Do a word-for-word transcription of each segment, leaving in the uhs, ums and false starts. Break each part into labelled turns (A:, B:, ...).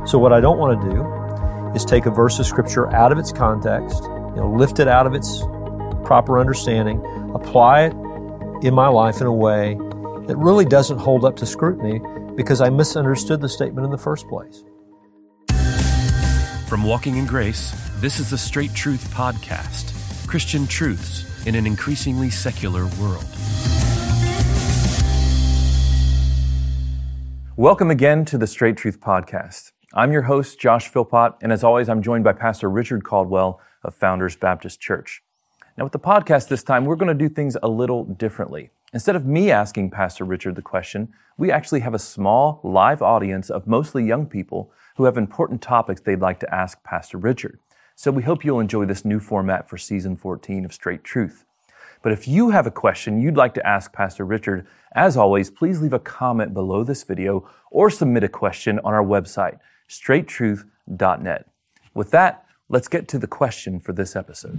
A: So what I don't want to do is take a verse of Scripture out of its context, you know, lift it out of its proper understanding, apply it in my life in a way that really doesn't hold up to scrutiny because I misunderstood the statement in the first place.
B: From Walking in Grace, this is the Straight Truth Podcast, Christian truths in an increasingly secular world.
C: Welcome again to the Straight Truth Podcast. I'm your host, Josh Philpott, and as always, I'm joined by Pastor Richard Caldwell of Founders Baptist Church. Now, with the podcast this time, we're going to do things a little differently. Instead of me asking Pastor Richard the question, we actually have a small live audience of mostly young people who have important topics they'd like to ask Pastor Richard. So we hope you'll enjoy this new format for season fourteen of Straight Truth. But if you have a question you'd like to ask Pastor Richard, as always, please leave a comment below this video or submit a question on our website, straight truth dot net. With that, let's get to the question for this episode.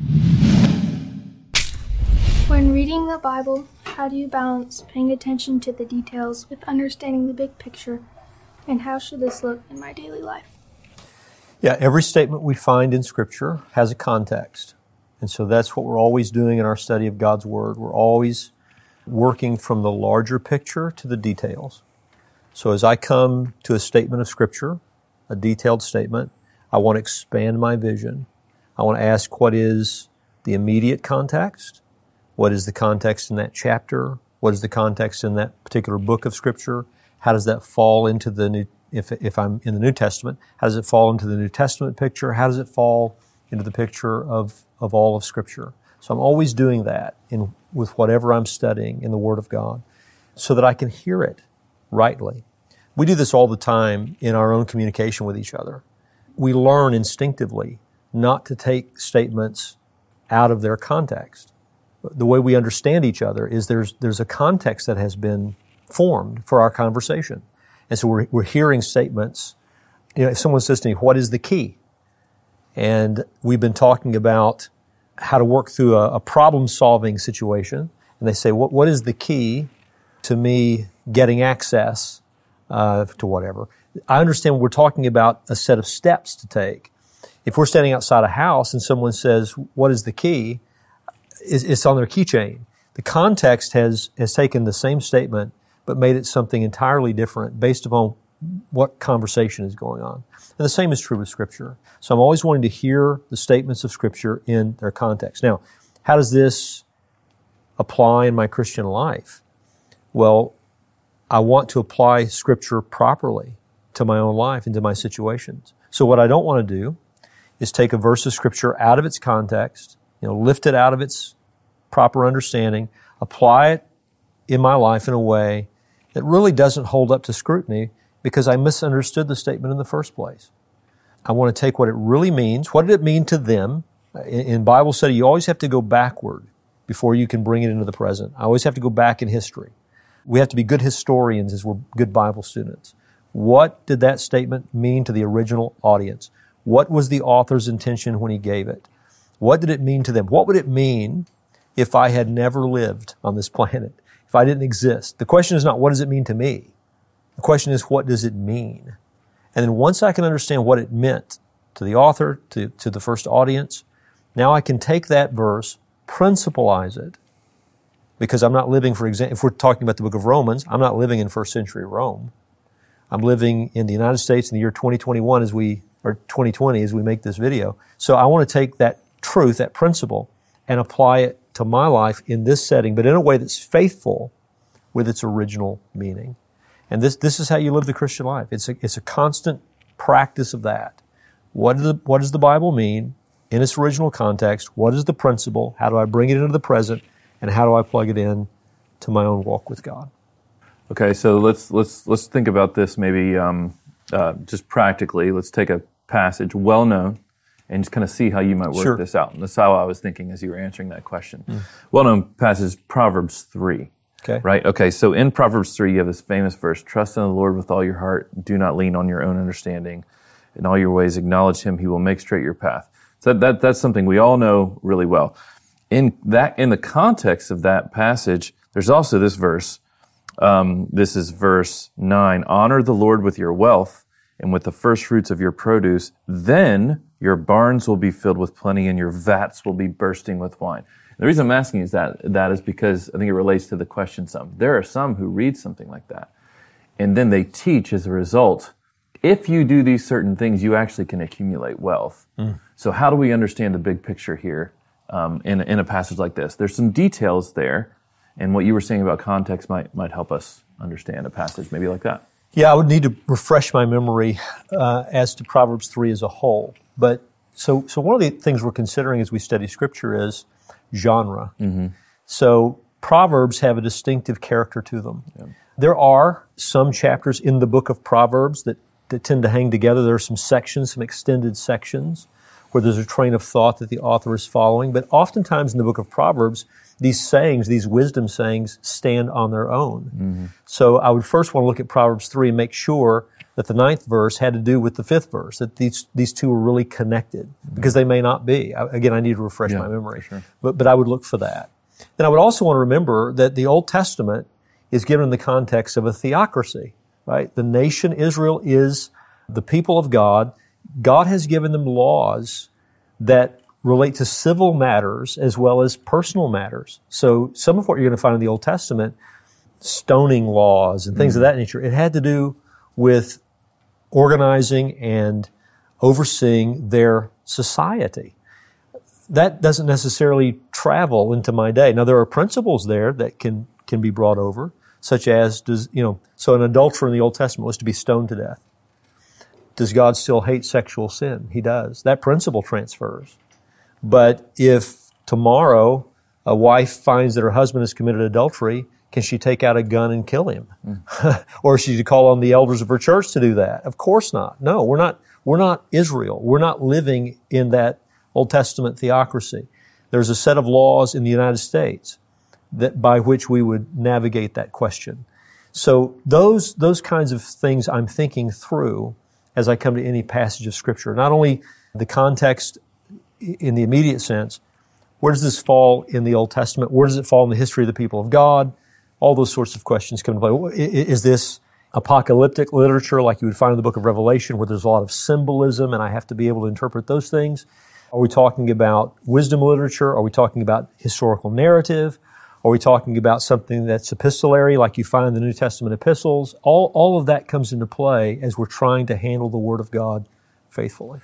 D: When reading the Bible, how do you balance paying attention to the details with understanding the big picture, and how should this look in my daily life?
A: Yeah, every statement we find in Scripture has a context. And so that's what we're always doing in our study of God's Word. We're always working from the larger picture to the details. So as I come to a statement of Scripture, a detailed statement, I want to expand my vision. I want to ask what is the immediate context? What is the context in that chapter? What is the context in that particular book of Scripture? How does that fall into the New, if, if I'm in the New Testament, how does it fall into the New Testament picture? How does it fall into the picture of, of all of Scripture? So I'm always doing that in with whatever I'm studying in the Word of God so that I can hear it rightly. We do this all the time in our own communication with each other. We learn instinctively not to take statements out of their context. The way we understand each other is there's there's a context that has been formed for our conversation. And so we're, we're hearing statements. You know, if someone says to me, what is the key? And we've been talking about how to work through a, a problem-solving situation. And they say, what what is the key to me getting access uh, to whatever? I understand we're talking about a set of steps to take. If we're standing outside a house and someone says, what is the key? It's on their keychain. The context has, has taken the same statement but made it something entirely different based upon what conversation is going on. And the same is true with Scripture. So I'm always wanting to hear the statements of Scripture in their context. Now, how does this apply in my Christian life? Well, I want to apply Scripture properly to my own life and to my situations. So what I don't want to do is take a verse of Scripture out of its context, you know, lift it out of its proper understanding, apply it in my life in a way that really doesn't hold up to scrutiny because I misunderstood the statement in the first place. I want to take what it really means. What did it mean to them? In, in Bible study, you always have to go backward before you can bring it into the present. I always have to go back in history. We have to be good historians as we're good Bible students. What did that statement mean to the original audience? What was the author's intention when he gave it? What did it mean to them? What would it mean if I had never lived on this planet, if I didn't exist? The question is not, what does it mean to me? The question is, what does it mean? And then once I can understand what it meant to the author, to, to the first audience, now I can take that verse, principalize it, because I'm not living, for example, if we're talking about the book of Romans, I'm not living in first century Rome. I'm living in the United States in the year twenty twenty-one as we, or twenty twenty as we make this video. So I want to take that truth, that principle, and apply it to my life in this setting, but in a way that's faithful with its original meaning. And this this is how you live the Christian life. It's a it's a constant practice of that. What, the, what does the Bible mean in its original context? What is the principle? How do I bring it into the present? And how do I plug it in to my own walk with God?
C: Okay, so let's let's let's think about this maybe um, uh, just practically. Let's take a passage well known and just kind of see how you might work
A: Sure.
C: this out. And that's how I was thinking as you were answering that question. Mm. Well-known passage, Proverbs three.
A: Okay.
C: Right? Okay, so in Proverbs three, you have this famous verse, trust in the Lord with all your heart, do not lean on your own understanding. In all your ways acknowledge Him, He will make straight your path. So that that's something we all know really well. In that, in the context of that passage, there's also this verse. Um, this is verse nine, honor the Lord with your wealth and with the first fruits of your produce, then your barns will be filled with plenty and your vats will be bursting with wine. The reason I'm asking is that that is because I think it relates to the question some. There are some who read something like that, and then they teach as a result, if you do these certain things, you actually can accumulate wealth. Mm. So how do we understand the big picture here um, in, in a passage like this? There's some details there, and what you were saying about context might might help us understand a passage maybe like that.
A: Yeah, I would need to refresh my memory uh, as to Proverbs three as a whole. But so so one of the things we're considering as we study Scripture is genre. Mm-hmm. So Proverbs have a distinctive character to them. Yeah. There are some chapters in the book of Proverbs that, that tend to hang together. There are some sections, some extended sections, where there's a train of thought that the author is following. But oftentimes in the book of Proverbs, these sayings, these wisdom sayings, stand on their own. Mm-hmm. So I would first want to look at Proverbs three and make sure that the ninth verse had to do with the fifth verse, that these these two are really connected, because they may not be. I, again, I need to refresh yeah, my memory. Sure. But, but I would look for that. Then I would also want to remember that the Old Testament is given in the context of a theocracy, right? The nation Israel is the people of God. God has given them laws that relate to civil matters as well as personal matters. So some of what you're going to find in the Old Testament, stoning laws and things mm-hmm. of that nature, it had to do with organizing and overseeing their society. That doesn't necessarily travel into my day. Now, there are principles there that can, can be brought over, such as, does, you know, so an adulterer in the Old Testament was to be stoned to death. Does God still hate sexual sin? He does. That principle transfers. But if tomorrow a wife finds that her husband has committed adultery, can she take out a gun and kill him? Mm. Or is she to call on the elders of her church to do that? Of course not. No, we're not, we're not Israel. We're not living in that Old Testament theocracy. There's a set of laws in the United States that by which we would navigate that question. So those, those kinds of things I'm thinking through as I come to any passage of Scripture. Not only the context in the immediate sense, where does this fall in the Old Testament? Where does it fall in the history of the people of God? All those sorts of questions come into play. Is this apocalyptic literature like you would find in the book of Revelation, where there's a lot of symbolism and I have to be able to interpret those things? Are we talking about wisdom literature? Are we talking about historical narrative? Are we talking about something that's epistolary like you find in the New Testament epistles? All, all of that comes into play as we're trying to handle the Word of God faithfully.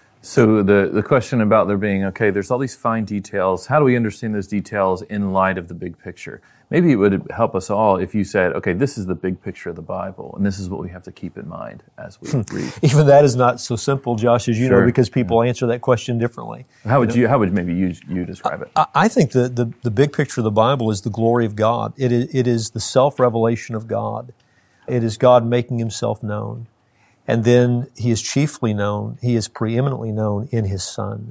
C: So the, the question about there being, okay, there's all these fine details. How do we understand those details in light of the big picture? Maybe it would help us all if you said, okay, this is the big picture of the Bible, and this is what we have to keep in mind as we read.
A: Even that is not so simple, Josh, as you sure. know, because people yeah. answer that question differently.
C: How would
A: you,
C: you how would maybe you, you describe it?
A: I, I think the, the, the big picture of the Bible is the glory of God. It is, it is the self-revelation of God. It is God making Himself known. And then He is chiefly known, He is preeminently known in His Son.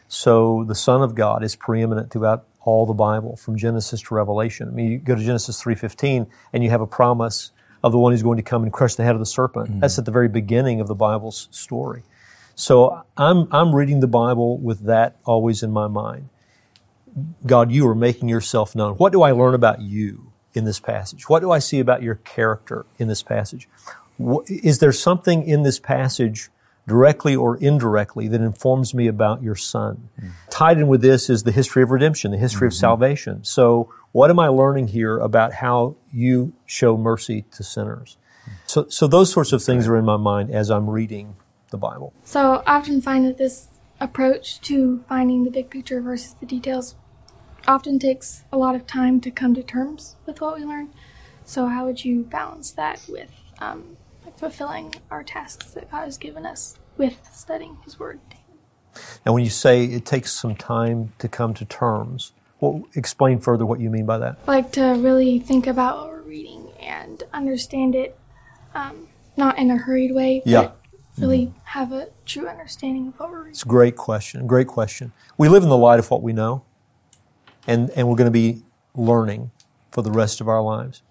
A: So the Son of God is preeminent throughout all the Bible, from Genesis to Revelation. I mean, you go to Genesis three fifteen, and you have a promise of the one who's going to come and crush the head of the serpent. Mm-hmm. That's at the very beginning of the Bible's story. So I'm I'm reading the Bible with that always in my mind. God, you are making yourself known. What do I learn about you in this passage? What do I see about your character in this passage? Is there something in this passage, directly or indirectly, that informs me about your Son? Mm-hmm. Tied in with this is the history of redemption, the history mm-hmm. of salvation. So what am I learning here about how you show mercy to sinners? Mm-hmm. So, so those sorts of things are in my mind as I'm reading the Bible.
D: So I often find that this approach to finding the big picture versus the details often takes a lot of time to come to terms with what we learn. So how would you balance that with um, fulfilling our tasks that God has given us with studying His Word?
A: And when you say it takes some time to come to terms, well, explain further what you mean by that.
D: Like to really think about what we're reading and understand it, um, not in a hurried way, but
A: yeah.
D: really
A: mm-hmm.
D: have a true understanding of what we're reading.
A: It's a great question, great question. We live in the light of what we know, and, and we're going to be learning for the rest of our lives.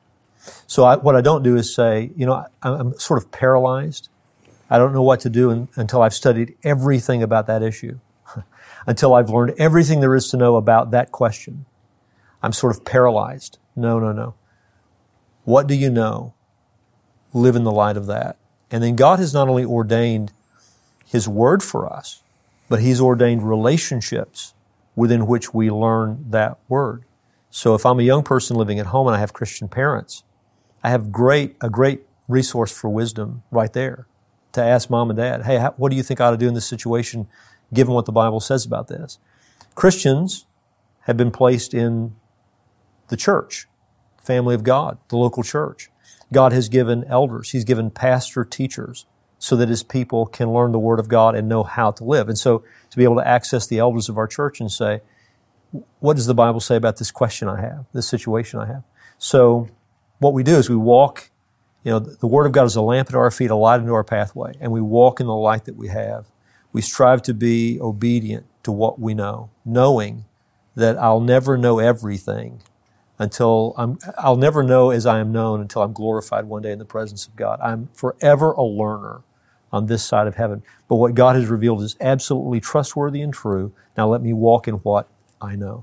A: So I, what I don't do is say, you know, I, I'm sort of paralyzed. I don't know what to do in, until I've studied everything about that issue, until I've learned everything there is to know about that question. I'm sort of paralyzed. No, no, no. What do you know? Live in the light of that. And then God has not only ordained His Word for us, but He's ordained relationships within which we learn that Word. So if I'm a young person living at home and I have Christian parents, I have great a great resource for wisdom right there to ask mom and dad, hey, how, what do you think I ought to do in this situation given what the Bible says about this? Christians have been placed in the church, family of God, the local church. God has given elders. He's given pastor teachers so that His people can learn the Word of God and know how to live. And so to be able to access the elders of our church and say, what does the Bible say about this question I have, this situation I have? So what we do is we walk, you know, the Word of God is a lamp at our feet, a light into our pathway, and we walk in the light that we have. We strive to be obedient to what we know, knowing that I'll never know everything until I'm, I'll never know as I am known until I'm glorified one day in the presence of God. I'm forever a learner on this side of heaven. But what God has revealed is absolutely trustworthy and true. Now let me walk in what I know.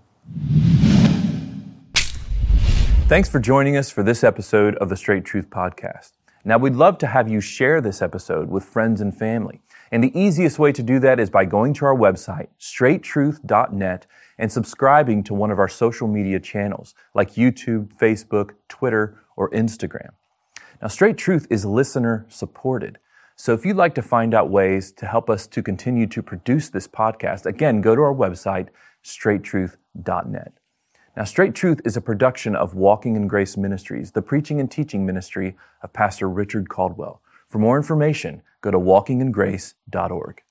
C: Thanks for joining us for this episode of the Straight Truth Podcast. Now, we'd love to have you share this episode with friends and family. And the easiest way to do that is by going to our website, straight truth dot net, and subscribing to one of our social media channels like YouTube, Facebook, Twitter, or Instagram. Now, Straight Truth is listener supported. So if you'd like to find out ways to help us to continue to produce this podcast, again, go to our website, straight truth dot net. Now, Straight Truth is a production of Walking in Grace Ministries, the preaching and teaching ministry of Pastor Richard Caldwell. For more information, go to walking in grace dot org.